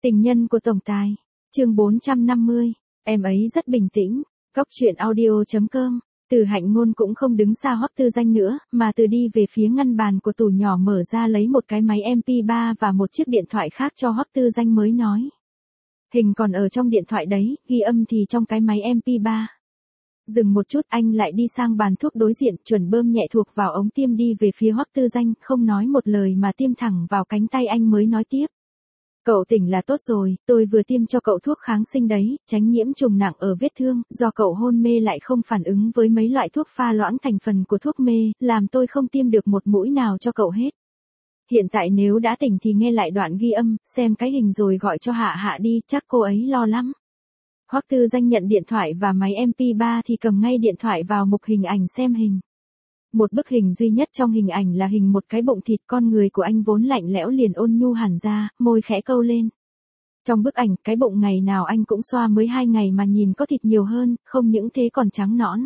Tình nhân của tổng tài. Chương 450. Em ấy rất bình tĩnh. Góc truyện audio.com. Từ Hạnh Ngôn cũng không đứng xa Hoắc Tư Danh nữa, mà từ đi về phía ngăn bàn của tủ nhỏ mở ra lấy một cái máy MP3 và một chiếc điện thoại khác cho Hoắc Tư Danh mới nói. Hình còn ở trong điện thoại đấy, ghi âm thì trong cái máy MP3. Dừng một chút, anh lại đi sang bàn thuốc đối diện, chuẩn bơm nhẹ thuộc vào ống tiêm đi về phía Hoắc Tư Danh, không nói một lời mà tiêm thẳng vào cánh tay anh mới nói tiếp. Cậu tỉnh là tốt rồi, tôi vừa tiêm cho cậu thuốc kháng sinh đấy, tránh nhiễm trùng nặng ở vết thương, do cậu hôn mê lại không phản ứng với mấy loại thuốc pha loãng thành phần của thuốc mê, làm tôi không tiêm được một mũi nào cho cậu hết. Hiện tại nếu đã tỉnh thì nghe lại đoạn ghi âm, xem cái hình rồi gọi cho Hạ Hạ đi, chắc cô ấy lo lắm. Hoắc Tư Danh nhận điện thoại và máy MP3 thì cầm ngay điện thoại vào mục hình ảnh xem hình. Một bức hình duy nhất trong hình ảnh là hình một cái bụng thịt, con người của anh vốn lạnh lẽo liền ôn nhu hẳn ra, môi khẽ câu lên. Trong bức ảnh, cái bụng ngày nào anh cũng xoa mới 2 ngày mà nhìn có thịt nhiều hơn, không những thế còn trắng nõn.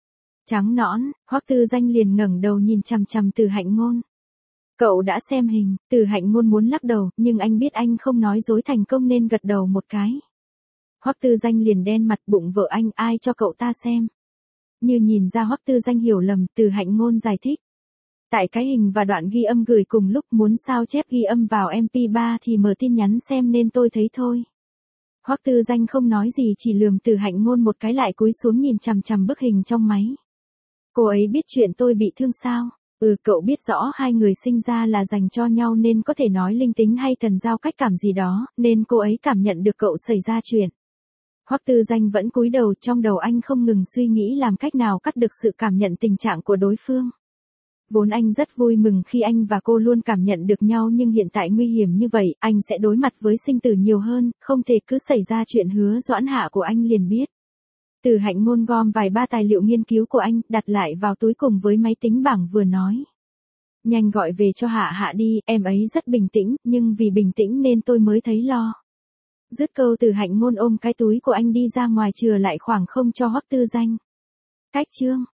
Trắng nõn, Hoắc Tư Danh liền ngẩng đầu nhìn chằm chằm Từ Hạnh Ngôn. Cậu đã xem hình, Từ Hạnh Ngôn muốn lắc đầu, nhưng anh biết anh không nói dối thành công nên gật đầu một cái. Hoắc Tư Danh liền đen mặt, bụng vợ anh ai cho cậu ta xem. Như nhìn ra Hoắc Tư Danh hiểu lầm, Từ Hạnh Ngôn giải thích. Tại cái hình và đoạn ghi âm gửi cùng lúc, muốn sao chép ghi âm vào MP3 thì mở tin nhắn xem nên tôi thấy thôi. Hoắc Tư Danh không nói gì, chỉ lườm Từ Hạnh Ngôn một cái lại cúi xuống nhìn chằm chằm bức hình trong máy. Cô ấy biết chuyện tôi bị thương sao? Cậu biết rõ hai người sinh ra là dành cho nhau nên có thể nói linh tính hay thần giao cách cảm gì đó, nên cô ấy cảm nhận được cậu xảy ra chuyện. Hoắc Tư Danh vẫn cúi đầu, trong đầu anh không ngừng suy nghĩ làm cách nào cắt được sự cảm nhận tình trạng của đối phương. Vốn anh rất vui mừng khi anh và cô luôn cảm nhận được nhau, nhưng hiện tại nguy hiểm như vậy, anh sẽ đối mặt với sinh tử nhiều hơn, không thể cứ xảy ra chuyện Hứa Doãn Hạ của anh liền biết. Từ Hạnh Ngôn gom vài ba tài liệu nghiên cứu của anh, đặt lại vào túi cùng với máy tính bảng vừa nói. Nhanh gọi về cho Hạ Hạ đi, em ấy rất bình tĩnh, nhưng vì bình tĩnh nên tôi mới thấy lo. Dứt câu, Từ Hạnh Ngôn ôm cái túi của anh đi ra ngoài, chừa lại khoảng không cho Hoắc Tư Danh. Cách chương.